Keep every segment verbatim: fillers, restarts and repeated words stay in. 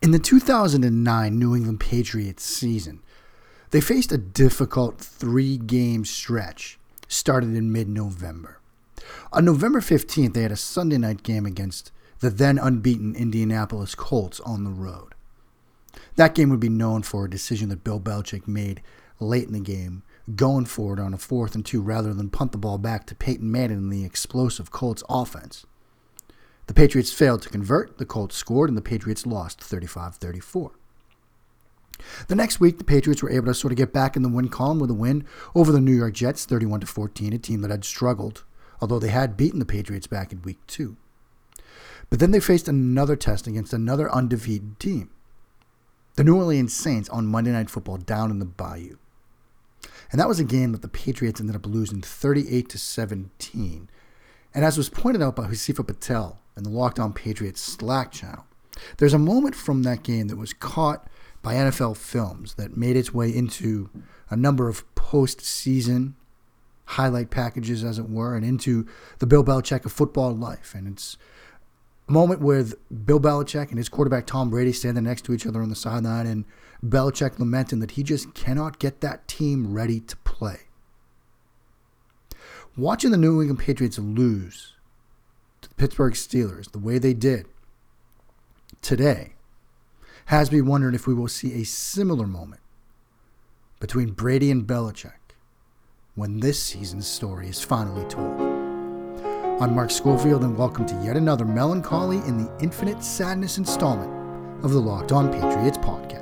In the two thousand nine New England Patriots season, they faced a difficult three-game stretch started in mid-November. On November fifteenth, they had a Sunday night game against the then unbeaten Indianapolis Colts on the road. That game would be known for a decision that Bill Belichick made late in the game, going for it on a fourth and two rather than punt the ball back to Peyton Manning and the explosive Colts offense. The Patriots failed to convert, the Colts scored, and the Patriots lost thirty-five thirty-four. The next week, the Patriots were able to sort of get back in the win column with a win over the New York Jets, thirty-one to fourteen, a team that had struggled, although they had beaten the Patriots back in week two. But then they faced another test against another undefeated team, the New Orleans Saints, on Monday Night Football down in the Bayou. And that was a game that the Patriots ended up losing thirty-eight to seventeen. And as was pointed out by Husifa Patel in the Locked On Patriots Slack channel, there's a moment from that game that was caught by N F L Films that made its way into a number of postseason highlight packages, as it were, and into the Bill Belichick of football life. And it's a moment with Bill Belichick and his quarterback Tom Brady standing next to each other on the sideline, and Belichick lamenting that he just cannot get that team ready to play. Watching the New England Patriots lose to the Pittsburgh Steelers the way they did today has me wondering if we will see a similar moment between Brady and Belichick when this season's story is finally told. I'm Mark Schofield, and welcome to yet another melancholy in the infinite sadness installment of the Locked On Patriots podcast.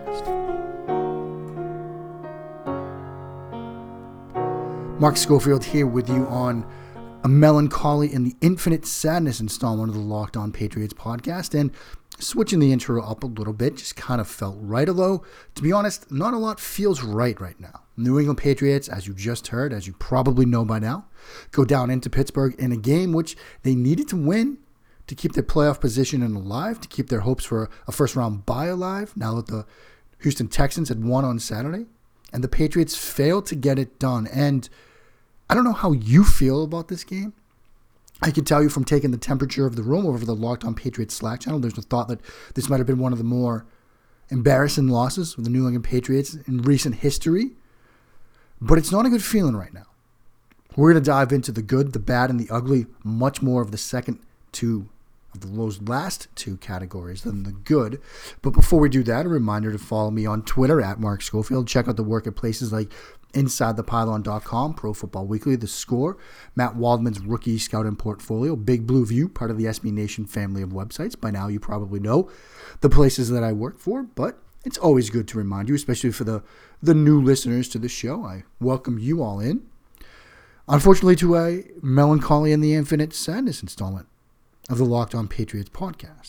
Mark Schofield here with you on a melancholy in the infinite sadness installment of the Locked On Patriots podcast, and switching the intro up a little bit just kind of felt right, although, to be honest, not a lot feels right right now. New England Patriots, as you just heard, as you probably know by now, go down into Pittsburgh in a game which they needed to win to keep their playoff position alive, to keep their hopes for a first-round bye alive, now that the Houston Texans had won on Saturday, and the Patriots failed to get it done. And I don't know how you feel about this game. I can tell you from taking the temperature of the room over the Locked On Patriots Slack channel, there's a thought that this might have been one of the more embarrassing losses of the New England Patriots in recent history. But it's not a good feeling right now. We're going to dive into the good, the bad, and the ugly, much more of the second two of those last two categories than the good. But before we do that, a reminder to follow me on Twitter at Mark Schofield. Check out the work at places like inside the pylon dot com, Pro Football Weekly, The Score, Matt Waldman's Rookie Scouting Portfolio, Big Blue View, part of the S B Nation family of websites. By now you probably know the places that I work for, but it's always good to remind you, especially for the, the new listeners to the show. I welcome you all in, unfortunately, to a melancholy in the infinite sadness installment of the Locked On Patriots podcast.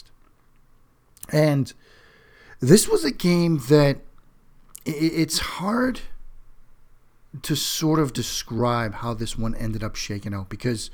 And this was a game that it's hard to sort of describe how this one ended up shaking out, because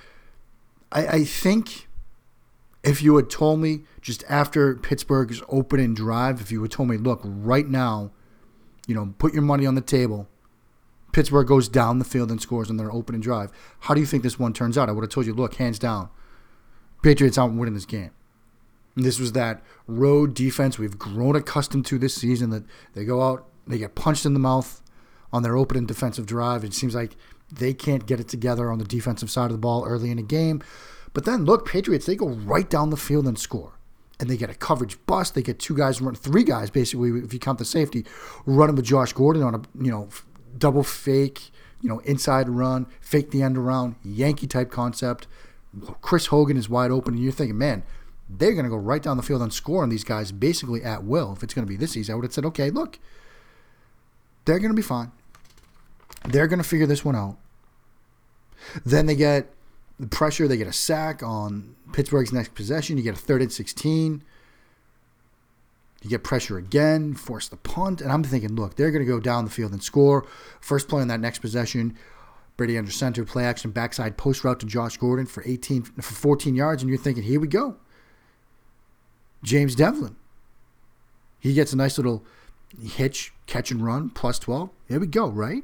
I, I think if you had told me just after Pittsburgh's opening drive, if you had told me, look, right now, you know, put your money on the table, Pittsburgh goes down the field and scores on their opening drive, how do you think this one turns out? I would have told you, look, hands down, Patriots aren't winning this game. And this was that road defense we've grown accustomed to this season, that they go out, they get punched in the mouth on their opening defensive drive. It seems like they can't get it together on the defensive side of the ball early in a game. But then, look, Patriots, they go right down the field and score. And they get a coverage bust. They get two guys, run three guys, basically, if you count the safety, running with Josh Gordon on a, you know, double fake, you know, inside run, fake the end around, Yankee-type concept. Chris Hogan is wide open, and you're thinking, man, they're going to go right down the field and score on these guys basically at will. If it's going to be this easy, I would have said, okay, look, they're going to be fine. They're going to figure this one out. Then they get the pressure. They get a sack on Pittsburgh's next possession. You get a third and sixteen. You get pressure again, force the punt. And I'm thinking, look, they're going to go down the field and score. First play on that next possession, Brady under center, play action, backside post route to Josh Gordon for eighteen, for fourteen yards. And you're thinking, here we go. James Devlin. He gets a nice little hitch, catch and run, plus twelve. Here we go, right?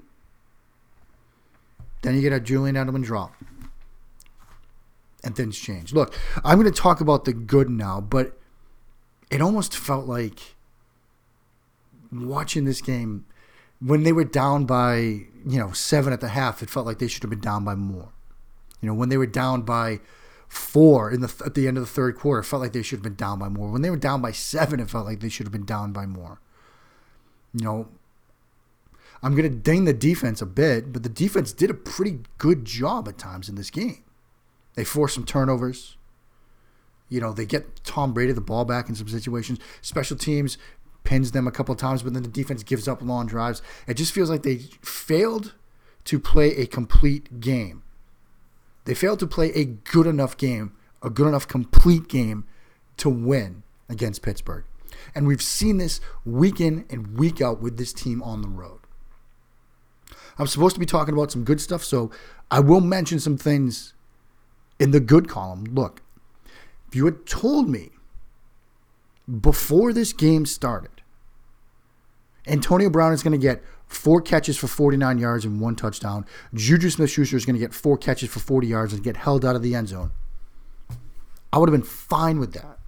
Then you get a Julian Edelman drop. And things change. Look, I'm going to talk about the good now, but it almost felt like watching this game, when they were down by, you know, seven at the half, it felt like they should have been down by more. You know, when they were down by four in the at the end of the third quarter, it felt like they should have been down by more. When they were down by seven, it felt like they should have been down by more. You know, I'm going to ding the defense a bit, but the defense did a pretty good job at times in this game. They forced some turnovers. You know, they get Tom Brady the ball back in some situations. Special teams pins them a couple of times, but then the defense gives up long drives. It just feels like they failed to play a complete game. They failed to play a good enough game, a good enough complete game to win against Pittsburgh. And we've seen this week in and week out with this team on the road. I'm supposed to be talking about some good stuff, so I will mention some things in the good column. Look, if you had told me before this game started, Antonio Brown is going to get four catches for forty-nine yards and one touchdown. Juju Smith-Schuster is going to get four catches for forty yards and get held out of the end zone, I would have been fine with that.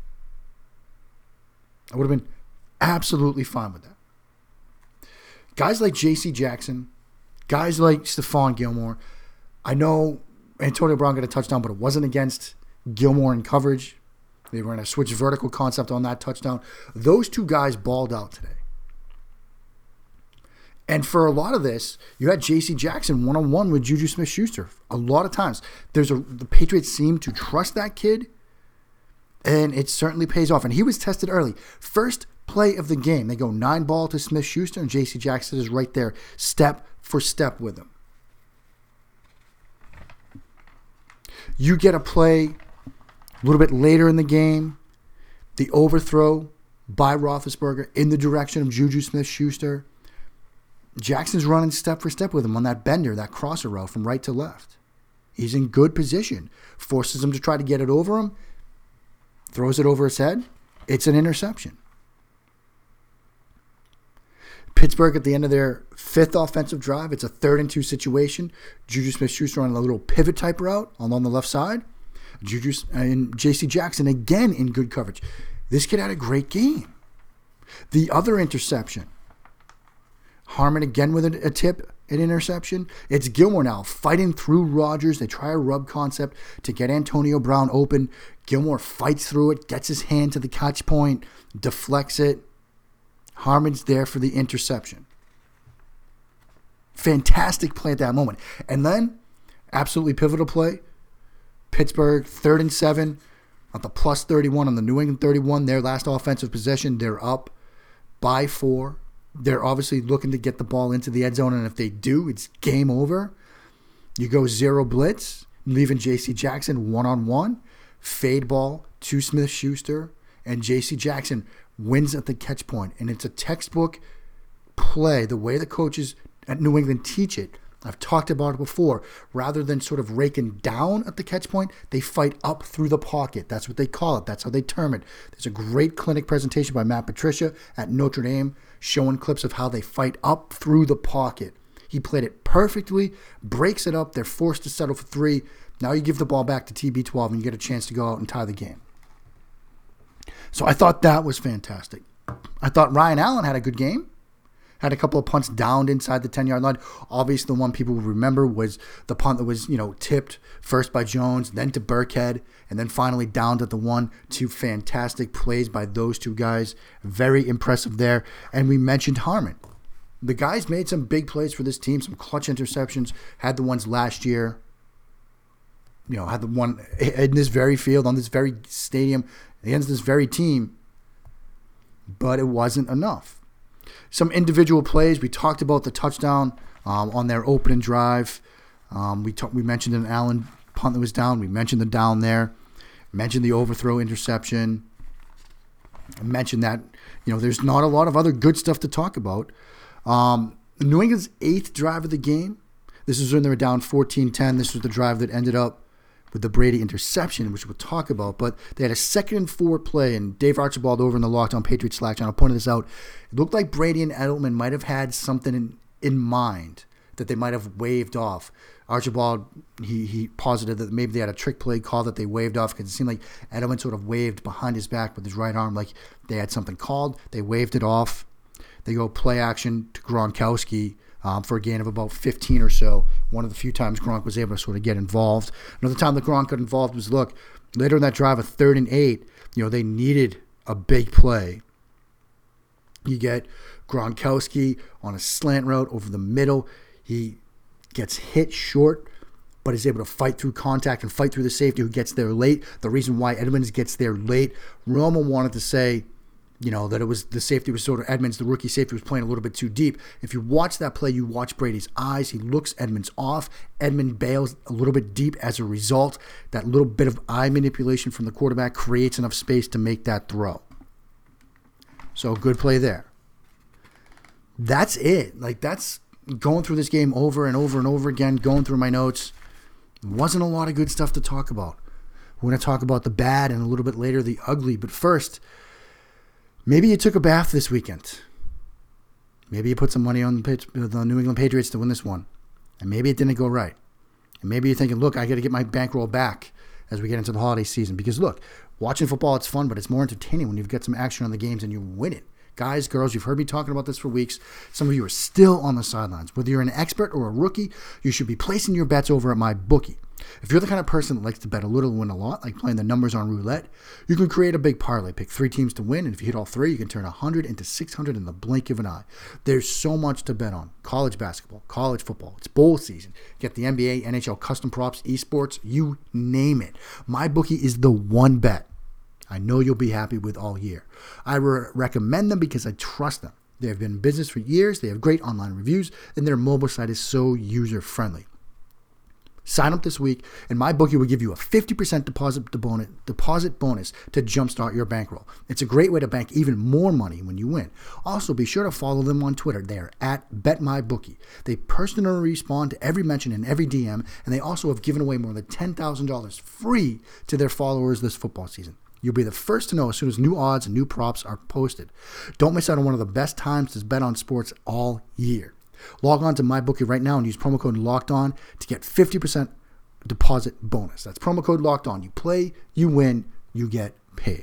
I would have been absolutely fine with that. Guys like J C Jackson, guys like Stephon Gilmore, I know Antonio Brown got a touchdown, but it wasn't against Gilmore in coverage. They were in a switch vertical concept on that touchdown. Those two guys balled out today. And for a lot of this, you had J C Jackson one-on-one with Juju Smith-Schuster. A lot of times, there's a the Patriots seem to trust that kid, and it certainly pays off. And he was tested early. First play of the game, they go nine ball to Smith-Schuster, and J C Jackson is right there, step for step with him. You get a play a little bit later in the game, the overthrow by Roethlisberger in the direction of Juju Smith-Schuster. Jackson's running step for step with him on that bender, that crosser route from right to left. He's in good position. Forces him to try to get it over him. Throws it over his head. It's an interception. Pittsburgh at the end of their fifth offensive drive, it's a third and two situation. Juju Smith-Schuster on a little pivot type route along the left side. Juju and J C Jackson again in good coverage. This kid had a great game. The other interception, Harmon again with a, a tip, an interception. It's Gilmore now fighting through Rodgers. They try a rub concept to get Antonio Brown open. Gilmore fights through it, gets his hand to the catch point, deflects it. Harmon's there for the interception. Fantastic play at that moment. And then, absolutely pivotal play. Pittsburgh, third and seven, at the plus thirty-one on the New England thirty-one. Their last offensive possession, they're up by four. They're obviously looking to get the ball into the end zone, and if they do, it's game over. You go zero blitz, leaving J C Jackson one-on-one. Fade ball to Smith-Schuster, and J C Jackson wins at the catch point. And it's a textbook play, the way the coaches at New England teach it. I've talked about it before. Rather than sort of raking down at the catch point, they fight up through the pocket. That's what they call it. That's how they term it. There's a great clinic presentation by Matt Patricia at Notre Dame showing clips of how they fight up through the pocket. He played it perfectly, breaks it up. They're forced to settle for three. Now you give the ball back to T B twelve and you get a chance to go out and tie the game. So I thought that was fantastic. I thought Ryan Allen had a good game. Had a couple of punts downed inside the ten-yard line. Obviously, the one people will remember was the punt that was, you know, tipped first by Jones, then to Burkhead, and then finally downed at the one. Two fantastic plays by those two guys. Very impressive there. And we mentioned Harmon. The guys made some big plays for this team, some clutch interceptions. Had the ones last year. You know, had the one in this very field, on this very stadium, against this very team. But it wasn't enough. Some individual plays. We talked about the touchdown um, on their opening drive. Um, we talk, we mentioned an Allen punt that was down. We mentioned the down there. Mentioned the overthrow interception. I mentioned that, you know, there's not a lot of other good stuff to talk about. Um, New England's eighth drive of the game. This is when they were down fourteen ten. This was the drive that ended up with the Brady interception, which we'll talk about. But they had a second and four play, and Dave Archibald over in the Locked On Patriots Slack channel pointed this out. It looked like Brady and Edelman might have had something in, in mind that they might have waved off. Archibald, he, he posited that maybe they had a trick play call that they waved off because it seemed like Edelman sort of waved behind his back with his right arm like they had something called. They waved it off. They go play action to Gronkowski um, for a gain of about fifteen or so. One of the few times Gronk was able to sort of get involved. Another time that Gronk got involved was, look, later in that drive, a third and eight, you know, they needed a big play. You get Gronkowski on a slant route over the middle. He gets hit short, but is able to fight through contact and fight through the safety who gets there late. The reason why Edmonds gets there late, Romo wanted to say, you know, that it was the safety was sort of Edmonds, the rookie safety, was playing a little bit too deep. If you watch that play, you watch Brady's eyes. He looks Edmonds off. Edmond bails a little bit deep as a result. That little bit of eye manipulation from the quarterback creates enough space to make that throw. So good play there. That's it. Like, that's going through this game over and over and over again, going through my notes. Wasn't a lot of good stuff to talk about. We're going to talk about the bad and a little bit later the ugly. But first, maybe you took a bath this weekend. Maybe you put some money on the, the New England Patriots to win this one. And maybe it didn't go right. And maybe you're thinking, look, I got to get my bankroll back as we get into the holiday season. Because, look, watching football, it's fun, but it's more entertaining when you've got some action on the games and you win it. Guys, girls, you've heard me talking about this for weeks. Some of you are still on the sidelines. Whether you're an expert or a rookie, you should be placing your bets over at MyBookie. If you're the kind of person that likes to bet a little and win a lot, like playing the numbers on roulette, you can create a big parlay. Pick three teams to win, and if you hit all three, you can turn one hundred into six hundred in the blink of an eye. There's so much to bet on. College basketball, college football, it's bowl season. Get the N B A, N H L custom props, esports, you name it. MyBookie is the one bet I know you'll be happy with all year. I re- recommend them because I trust them. They have been in business for years, they have great online reviews, and their mobile site is so user-friendly. Sign up this week, and MyBookie will give you a fifty percent deposit bonus, deposit bonus to jumpstart your bankroll. It's a great way to bank even more money when you win. Also, be sure to follow them on Twitter. They are at BetMyBookie. They personally respond to every mention and every D M, and they also have given away more than ten thousand dollars free to their followers this football season. You'll be the first to know as soon as new odds and new props are posted. Don't miss out on one of the best times to bet on sports all year. Log on to MyBookie right now and use promo code LOCKEDON to get fifty percent deposit bonus. That's promo code LOCKEDON. You play, you win, you get paid.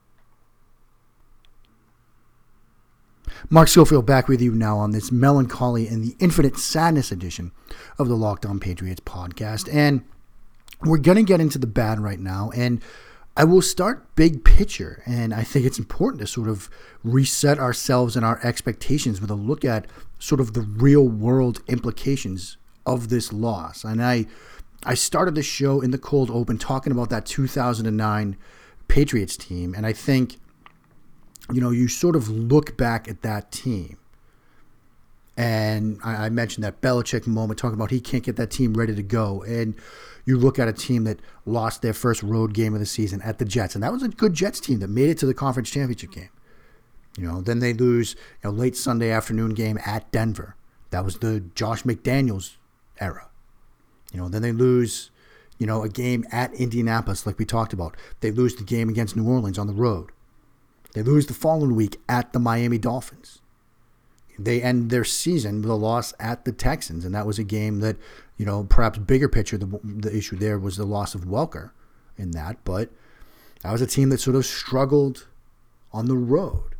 Mark Schofield back with you now on this melancholy and the infinite sadness edition of the Locked On Patriots podcast. And we're going to get into the bad right now. And I will start big picture, and I think it's important to sort of reset ourselves and our expectations with a look at sort of the real world implications of this loss. And I I started the show in the cold open talking about that two thousand nine Patriots team, and I think, you know, you sort of look back at that team, and I, I mentioned that Belichick moment, talking about he can't get that team ready to go, and you look at a team that lost their first road game of the season at the Jets, and that was a good Jets team that made it to the conference championship game. You know, then they lose a you know, late Sunday afternoon game at Denver. That was the Josh McDaniels era. You know, then they lose, you know, a game at Indianapolis, like we talked about. They lose the game against New Orleans on the road. They lose the following week at the Miami Dolphins. They end their season with a loss at the Texans, and that was a game that, you know, perhaps bigger picture, the, the issue there was the loss of Welker in that, but that was a team that sort of struggled on the road.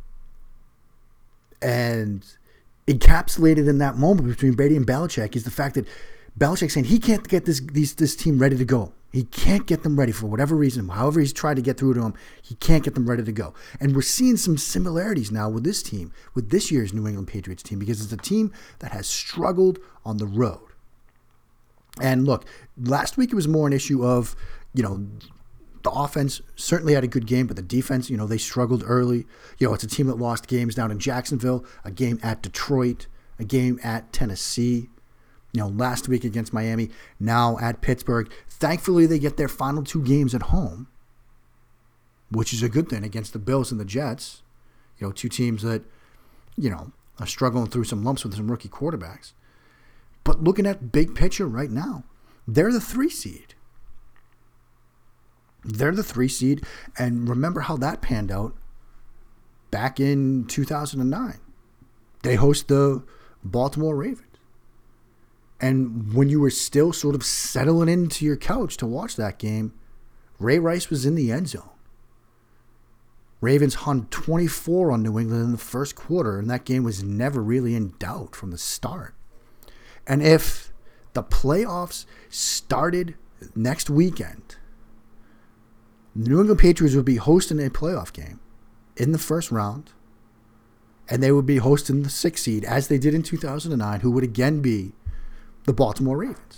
And encapsulated in that moment between Brady and Belichick is the fact that Belichick saying he can't get this these, this team ready to go. He can't get them ready for whatever reason. However he's tried to get through to them, he can't get them ready to go. And we're seeing some similarities now with this team, with this year's New England Patriots team, because it's a team that has struggled on the road. And look, last week it was more an issue of, you know, the offense certainly had a good game, but the defense, you know, they struggled early. You know, it's a team that lost games down in Jacksonville, a game at Detroit, a game at Tennessee. You know, last week against Miami, now at Pittsburgh. Thankfully, they get their final two games at home, which is a good thing against the Bills and the Jets. You know, two teams that, you know, are struggling through some lumps with some rookie quarterbacks. But looking at big picture right now, they're the three seed. They're the three seed, and remember how that panned out back in two thousand nine. They host the Baltimore Ravens. And when you were still sort of settling into your couch to watch that game, Ray Rice was in the end zone. Ravens hung twenty-four on New England in the first quarter, and that game was never really in doubt from the start. And if the playoffs started next weekend, the New England Patriots would be hosting a playoff game in the first round, and they would be hosting the sixth seed, as they did in two thousand nine, who would again be the Baltimore Ravens.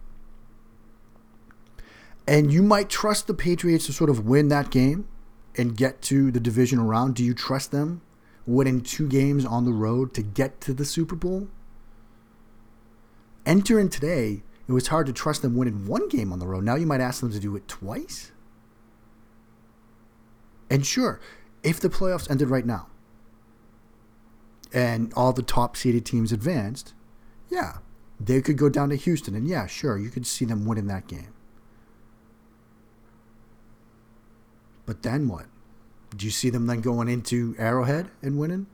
And you might trust the Patriots to sort of win that game and get to the divisional round. Do you trust them winning two games on the road to get to the Super Bowl? Entering today, it was hard to trust them winning one game on the road. Now you might ask them to do it twice. And sure, if the playoffs ended right now and all the top seeded teams advanced, yeah, they could go down to Houston, and yeah, sure, you could see them winning that game. But then what? Do you see them then going into Arrowhead and winning?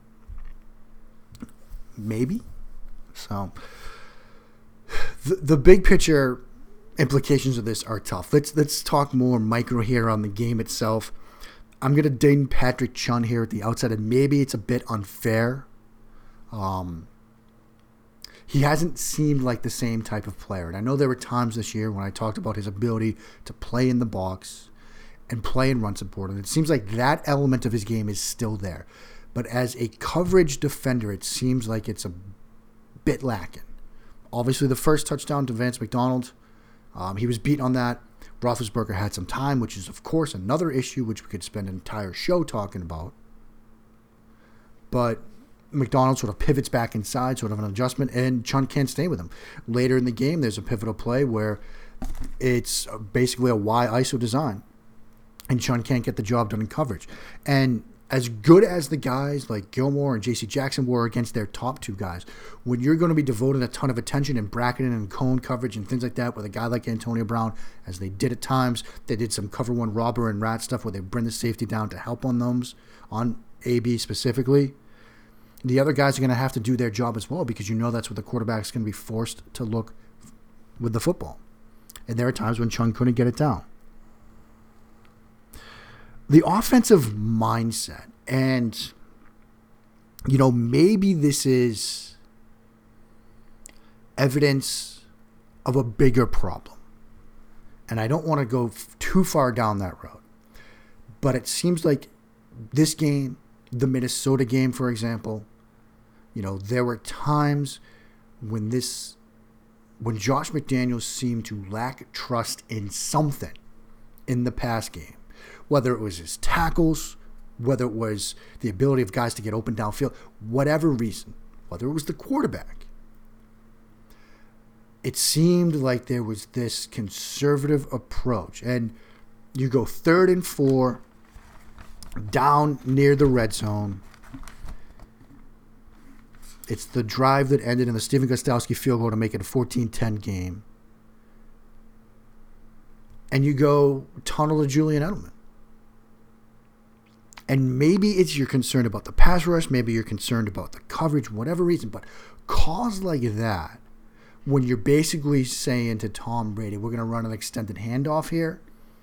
Maybe. So, the, the big picture implications of this are tough. Let's let's talk more micro here on the game itself. I'm going to ding Patrick Chung here at the outset, and maybe it's a bit unfair. Um... He hasn't seemed like the same type of player. And I know there were times this year when I talked about his ability to play in the box and play and run support. And it seems like that element of his game is still there. But as a coverage defender, it seems like it's a bit lacking. Obviously, the first touchdown to Vance McDonald, um, he was beat on that. Roethlisberger had some time, which is, of course, another issue which we could spend an entire show talking about. But McDonald sort of pivots back inside, sort of an adjustment, and Chung can't stay with him. Later in the game, there's a pivotal play where it's basically a Y I S O design, and Chung can't get the job done in coverage. And as good as the guys like Gilmore and J C Jackson were against their top two guys, when you're going to be devoting a ton of attention and bracketing and cone coverage and things like that with a guy like Antonio Brown, as they did at times, they did some cover one robber and rat stuff where they bring the safety down to help on those, on A B specifically. The other guys are going to have to do their job as well, because you know that's what the quarterback's going to be forced to look with the football. And there are times when Chung couldn't get it down. The offensive mindset, and, you know, maybe this is evidence of a bigger problem. And I don't want to go too far down that road. But it seems like this game, the Minnesota game, for example, you know, there were times when this, when Josh McDaniels seemed to lack trust in something in the pass game, whether it was his tackles, whether it was the ability of guys to get open downfield, whatever reason, whether it was the quarterback. It seemed like there was this conservative approach. And you go third and four, down near the red zone. It's the drive that ended in the Stephen Gostkowski field goal to make it a fourteen ten game. And you go tunnel to Julian Edelman. And maybe it's you're concerned about the pass rush, maybe you're concerned about the coverage, whatever reason, but calls like that, when you're basically saying to Tom Brady, we're going to run an extended handoff here,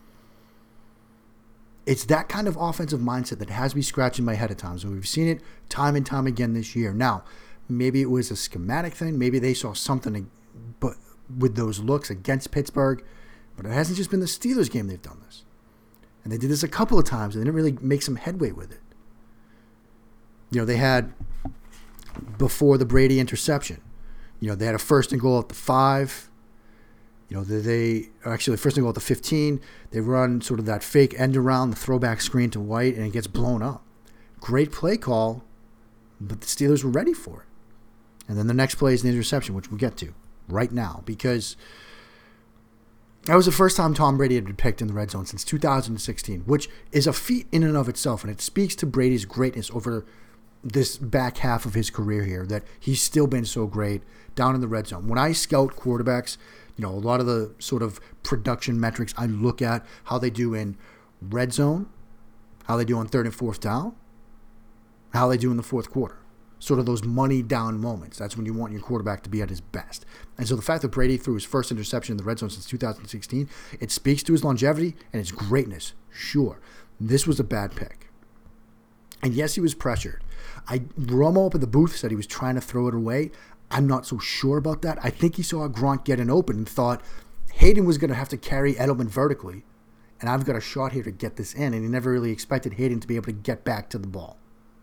it's that kind of offensive mindset that has me scratching my head at times. And we've seen it time and time again this year. Now, maybe it was a schematic thing. Maybe they saw something but with those looks against Pittsburgh. But it hasn't just been the Steelers game they've done this. And they did this a couple of times and they didn't really make some headway with it. You know, they had, before the Brady interception, you know, they had a first and goal at the five. You know, they, they actually first and goal at the fifteen. They run sort of that fake end around, the throwback screen to White, and it gets blown up. Great play call, but the Steelers were ready for it. And then the next play is the interception, which we'll get to right now, because that was the first time Tom Brady had been picked in the red zone since two thousand sixteen, which is a feat in and of itself, and it speaks to Brady's greatness over this back half of his career here, that he's still been so great down in the red zone. When I scout quarterbacks, you know, a lot of the sort of production metrics I look at, how they do in red zone, how they do on third and fourth down, how they do in the fourth quarter. sort of those money down moments. That's when you want your quarterback to be at his best. And so the fact that Brady threw his first interception in the red zone since two thousand sixteen, it speaks to his longevity and his greatness. Sure, this was a bad pick. And yes, he was pressured. I Romo up at the booth said he was trying to throw it away. I'm not so sure about that. I think he saw Gronk getting open and thought Hayden was going to have to carry Edelman vertically, and I've got a shot here to get this in, and he never really expected Hayden to be able to get back to the ball.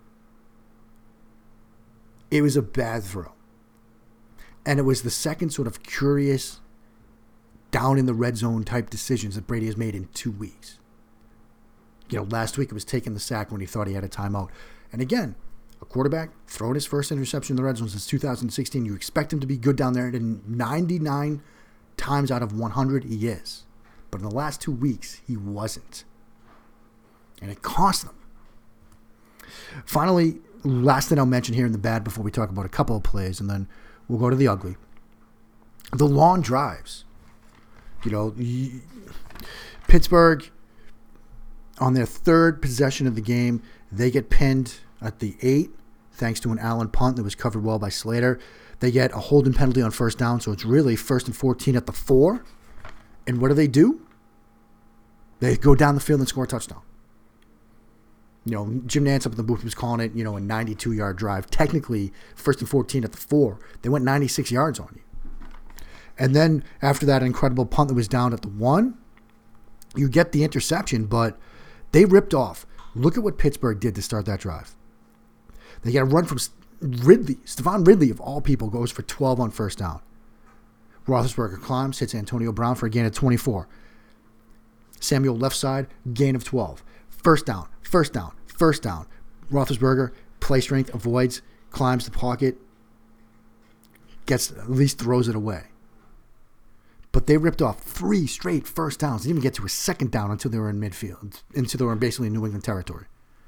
It was a bad throw. And it was the second sort of curious down in the red zone type decisions that Brady has made in two weeks. You know, last week it was taking the sack when he thought he had a timeout. And again, a quarterback throwing his first interception in the red zone since two thousand sixteen, you expect him to be good down there, and ninety-nine times out of one hundred he is. But in the last two weeks, he wasn't. And it cost them. Finally, last thing I'll mention here in the bad before we talk about a couple of plays, and then we'll go to the ugly. The long drives. You know, Pittsburgh, on their third possession of the game, they get pinned at the eight, thanks to an Allen punt that was covered well by Slater. They get a holding penalty on first down, so it's really first and fourteen at the four. And what do they do? They go down the field and score a touchdown. You know, Jim Nantz up in the booth was calling it, you know, a ninety-two-yard drive. Technically, first and fourteen at the four. They went ninety-six yards on you. And then after that incredible punt that was down at the one, you get the interception, but they ripped off. Look at what Pittsburgh did to start that drive. They get a run from Ridley. Stephon Ridley, of all people, goes for twelve on first down. Roethlisberger climbs, hits Antonio Brown for a gain of twenty-four. Samuel left side, gain of twelve. First down, first down, first down. Roethlisberger, play strength, avoids, climbs the pocket, gets, at least throws it away. But they ripped off three straight first downs. They didn't even get to a second down until they were in midfield, until they were basically in New England territory.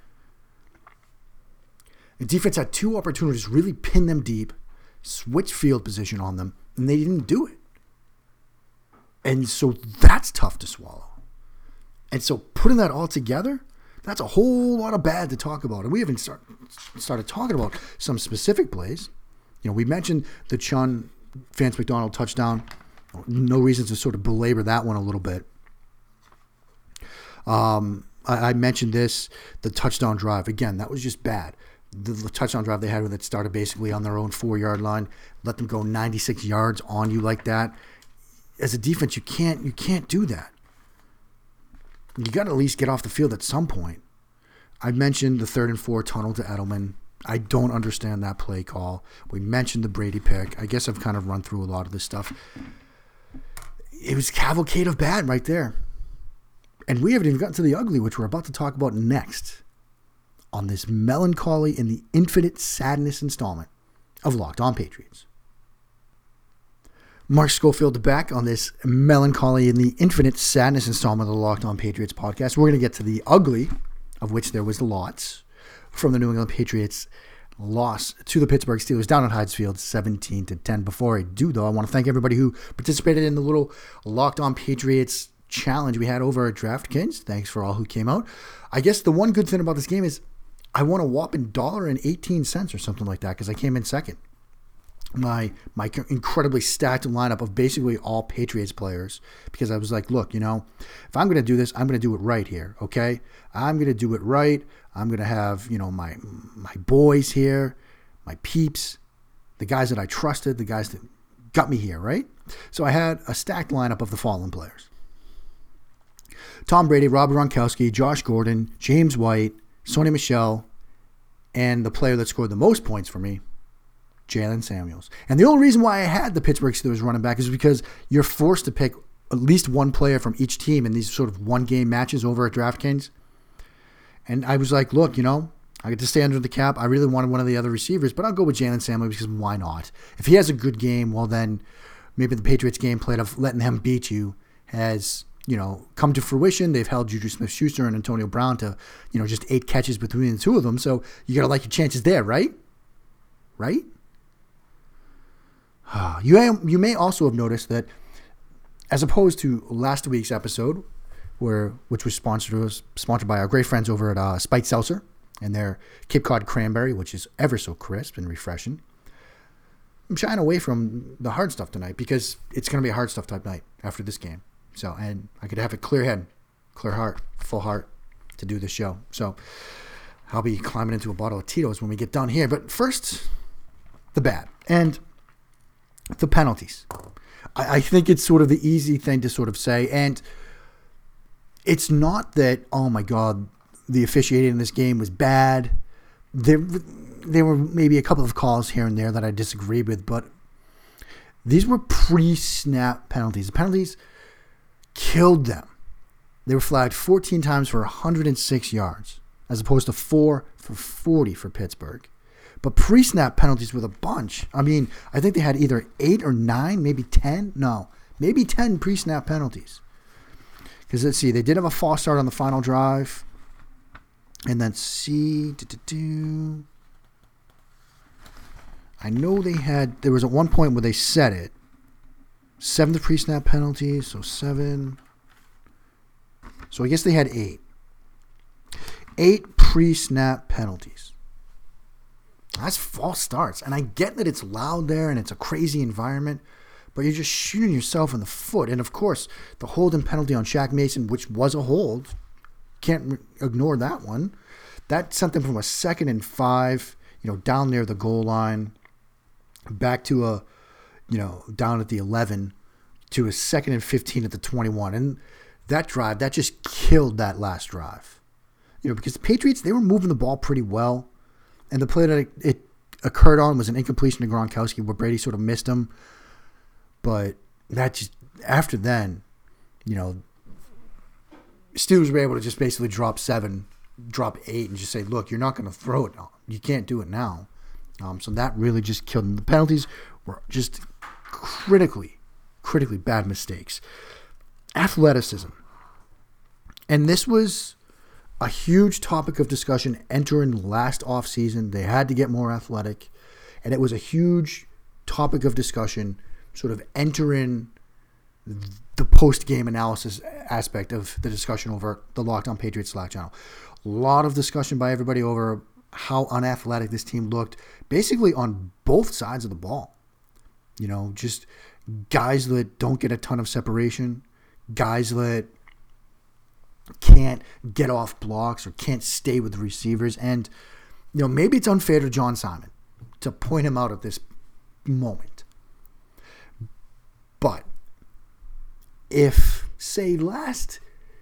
The defense had two opportunities to really pin them deep, switch field position on them, and they didn't do it. And so that's tough to swallow. And so putting that all together, that's a whole lot of bad to talk about. And we haven't start, started talking about some specific plays. You know, we mentioned the Chun Vance McDonald touchdown. No reason to sort of belabor that one a little bit. Um, I, I mentioned this, the touchdown drive. Again, that was just bad. The, the touchdown drive they had that started basically on their own four-yard line, let them go ninety-six yards on you like that. As a defense, you can't you can't do that. You got to at least get off the field at some point. I mentioned the third and four tunnel to Edelman. I don't understand that play call. We mentioned the Brady pick. I guess I've kind of run through a lot of this stuff. It was cavalcade of bad right there. And we haven't even gotten to the ugly, which we're about to talk about next on this melancholy and the infinite sadness installment of Locked On Patriots. Mark Schofield back on this melancholy and the infinite sadness installment of the Locked On Patriots podcast. We're going to get to the ugly, of which there was lots, from the New England Patriots loss to the Pittsburgh Steelers down at Heinz Field, seventeen to ten. Before I do, though, I want to thank everybody who participated in the little Locked On Patriots challenge we had over at DraftKings. Thanks for all who came out. I guess the one good thing about this game is I won a whopping one dollar and eighteen cents or something like that because I came in second. My my incredibly stacked lineup of basically all Patriots players, because I was like, look, you know, if I'm going to do this, I'm going to do it right here, okay? I'm going to do it right. I'm going to have, you know, my my boys here, my peeps, the guys that I trusted, the guys that got me here, right? So I had a stacked lineup of the following players. Tom Brady, Rob Gronkowski, Josh Gordon, James White, Sony Michel, and the player that scored the most points for me, Jalen Samuels. And the only reason why I had the Pittsburgh Steelers running back is because you're forced to pick at least one player from each team in these sort of one-game matches over at DraftKings. And I was like, look, you know, I get to stay under the cap. I really wanted one of the other receivers, but I'll go with Jalen Samuels because why not? If he has a good game, well then maybe the Patriots game plan of letting him beat you has, you know, come to fruition. They've held Juju Smith-Schuster and Antonio Brown to, you know, just eight catches between the two of them. So you got to like your chances there, right? Right? You may, you may also have noticed that as opposed to last week's episode, where which was sponsored was sponsored by our great friends over at uh, Spike Seltzer, and their Cape Cod cranberry, which is ever so crisp and refreshing. I'm shying away from the hard stuff tonight because it's going to be a hard stuff type night after this game. So, and I could have a clear head, clear heart, full heart to do this show. So I'll be climbing into a bottle of Tito's when we get done here. But first, the bad and the penalties. I, I think it's sort of the easy thing to sort of say. And it's not that, oh my God, the officiating in this game was bad. There, there were maybe a couple of calls here and there that I disagreed with, but these were pre-snap penalties. The penalties killed them. They were flagged fourteen times for one hundred six yards, as opposed to four for forty for Pittsburgh. But pre-snap penalties with a bunch. I mean, I think they had either eight or nine, maybe ten. No, maybe ten pre-snap penalties. Because let's see, they did have a false start on the final drive. And then see, do-do-do. I know they had, there was at one point where they said it. Seven pre-snap penalties, so seven. So I guess they had eight. Eight pre-snap penalties. That's false starts. And I get that it's loud there and it's a crazy environment, but you're just shooting yourself in the foot. And of course, the holding penalty on Shaq Mason, which was a hold, can't re- ignore that one. That sent them from a second and five, you know, down near the goal line, back to a, you know, down at the eleven, to a second and fifteen at the twenty-one. And that drive, that just killed that last drive. You know, because the Patriots, they were moving the ball pretty well. And the play that it occurred on was an incompletion to Gronkowski where Brady sort of missed him. But that just, after then, you know, Steelers were able to just basically drop seven, drop eight, and just say, look, you're not going to throw it now. You can't do it now. Um, so that really just killed them. The penalties were just critically, critically bad mistakes. Athleticism. And this was a huge topic of discussion entering last offseason. They had to get more athletic. And it was a huge topic of discussion sort of entering the post-game analysis aspect of the discussion over the Locked On Patriots Slack channel. A lot of discussion by everybody over how unathletic this team looked, basically on both sides of the ball. You know, just guys that don't get a ton of separation, guys that can't get off blocks or can't stay with the receivers. And, you know, maybe it's unfair to John Simon to point him out at this moment. But if, say, last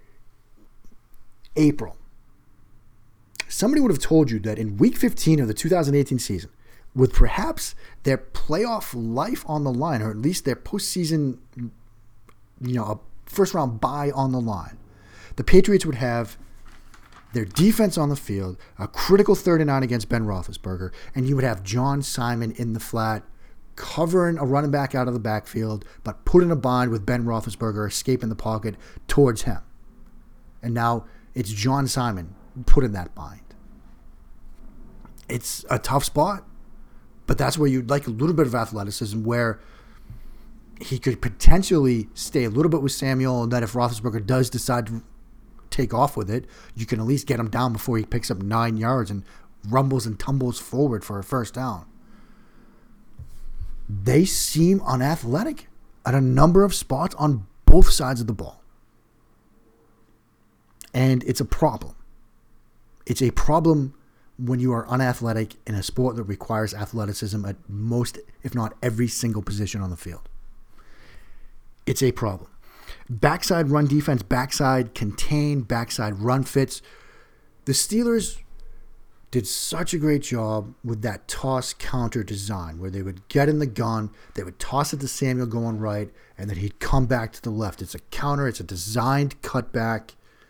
April, somebody would have told you that in week fifteen of the two thousand eighteen season, with perhaps their playoff life on the line, or at least their postseason, you know, a first round bye on the line, the Patriots would have their defense on the field, a critical third and nine against Ben Roethlisberger, and you would have John Simon in the flat, covering a running back out of the backfield, but put in a bind with Ben Roethlisberger escaping the pocket towards him. And now it's John Simon put in that bind. It's a tough spot, but that's where you'd like a little bit of athleticism where he could potentially stay a little bit with Samuel, and then if Roethlisberger does decide to take off with it, you can at least get him down before he picks up nine yards and rumbles and tumbles forward for a first down. They seem unathletic at a number of spots on both sides of the ball. And it's a problem. It's a problem when you are unathletic in a sport that requires athleticism at most, if not every single position on the field. It's a problem. Backside run defense, backside contain, backside run fits. The Steelers did such a great job with that toss counter design where they would get in the gun, they would toss it to Samuel going right, and then he'd come back to the left. It's a counter. It's a designed cutback.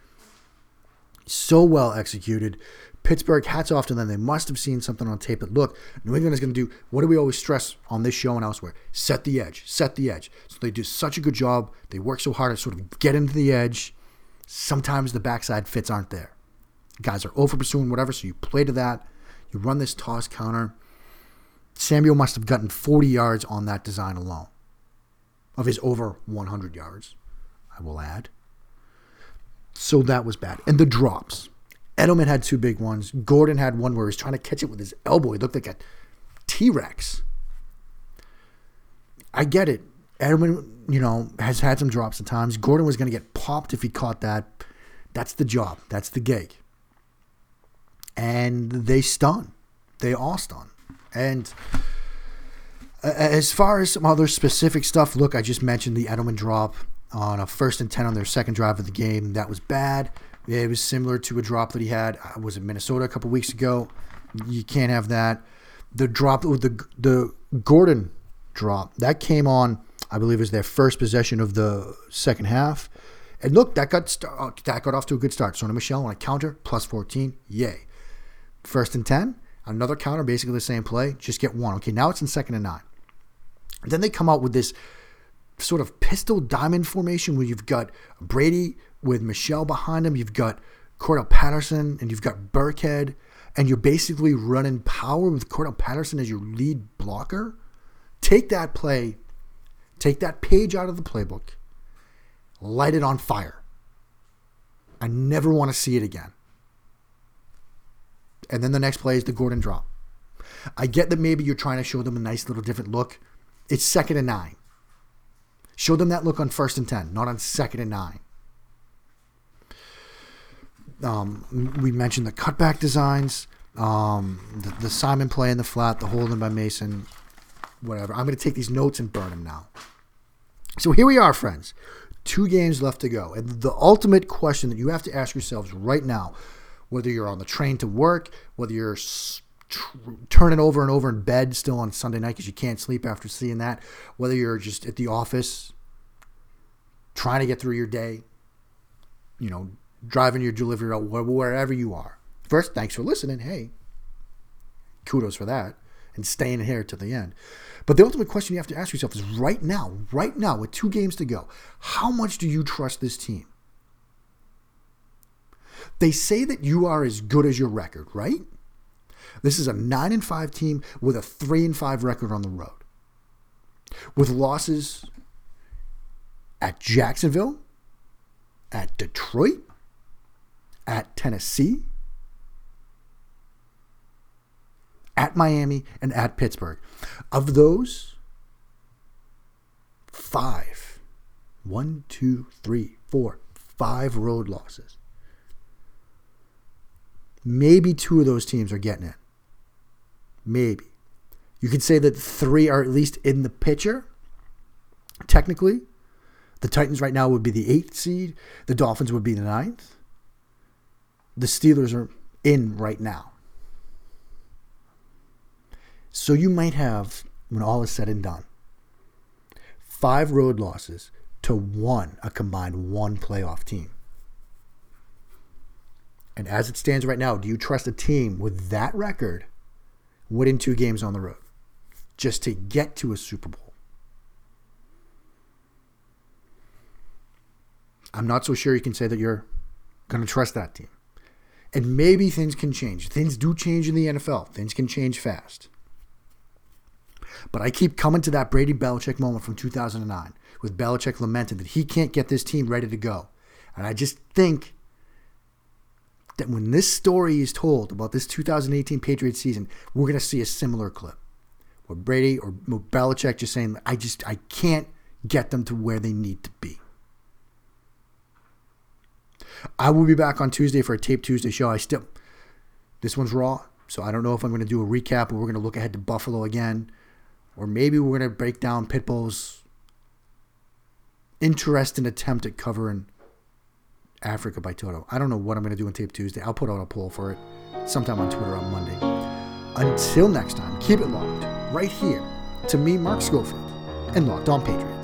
So well executed. Pittsburgh, hats off to them. They must have seen something on tape that, look, New England is going to do, what do we always stress on this show and elsewhere? Set the edge, set the edge. So they do such a good job. They work so hard to sort of get into the edge. Sometimes the backside fits aren't there. Guys are over pursuing whatever, so you play to that. You run this toss counter. Samuel must have gotten forty yards on that design alone of his over one hundred yards, I will add. So that was bad. And the drops. Edelman had two big ones. Gordon had one where he was trying to catch it with his elbow. He looked like a T-Rex. I get it. Edelman, you know, has had some drops at times. Gordon was going to get popped if he caught that. That's the job. That's the gig. And they stun. They all stun. And as far as some other specific stuff, look, I just mentioned the Edelman drop on a first and ten on their second drive of the game. That was bad. It was similar to a drop that he had, was in Minnesota a couple weeks ago. You can't have that. The drop, the the Gordon drop, that came on, I believe it was their first possession of the second half. And look, that got start, that got off to a good start. Sony Michel on a counter, plus fourteen, yay. First and ten, another counter, basically the same play, just get one. Okay, now it's in second and nine. And then they come out with this sort of pistol diamond formation where you've got Brady with Michelle behind him, you've got Cordell Patterson, and you've got Burkhead, and you're basically running power with Cordell Patterson as your lead blocker. Take that play, take that page out of the playbook, light it on fire. I never want to see it again. And then the next play is the Gordon drop. I get that maybe you're trying to show them a nice little different look. It's second and nine. Show them that look on first and ten, not on second and nine. Um, we mentioned the cutback designs, um, the, the Simon play in the flat, the holding by Mason, whatever. I'm going to take these notes and burn them now. So here we are, friends. Two games left to go. And the ultimate question that you have to ask yourselves right now, whether you're on the train to work, whether you're tr- turning over and over in bed still on Sunday night because you can't sleep after seeing that, whether you're just at the office trying to get through your day, you know, driving your delivery route, wherever you are. First, thanks for listening. Hey, kudos for that. And staying here to the end. But the ultimate question you have to ask yourself is right now, right now, with two games to go, how much do you trust this team? They say that you are as good as your record, right? This is a nine and five team with a three and five record on the road. With losses at Jacksonville, at Detroit, at Tennessee, at Miami, and at Pittsburgh. Of those, five, one, two, three, four, five road losses. Maybe two of those teams are getting it. Maybe. You could say that three are at least in the picture. Technically, the Titans right now would be the eighth seed. The Dolphins would be the ninth. The Steelers are in right now. So you might have, when all is said and done, five road losses to one, a combined one playoff team. And as it stands right now, do you trust a team with that record winning two games on the road just to get to a Super Bowl? I'm not so sure you can say that you're going to trust that team. And maybe things can change. Things do change in the N F L. Things can change fast. But I keep coming to that Brady Belichick moment from two thousand nine with Belichick lamenting that he can't get this team ready to go. And I just think that when this story is told about this two thousand eighteen Patriots season, we're going to see a similar clip where Brady or Belichick just saying, I just, I can't get them to where they need to be. I will be back on Tuesday for a Tape Tuesday show. I still, this one's raw, so I don't know if I'm going to do a recap or we're going to look ahead to Buffalo again. Or maybe we're going to break down Pitbull's interesting attempt at covering Africa by Toto. I don't know what I'm going to do on Tape Tuesday. I'll put out a poll for it sometime on Twitter on Monday. Until next time, keep it locked right here to me, Mark Schofield, and Locked On Patriots.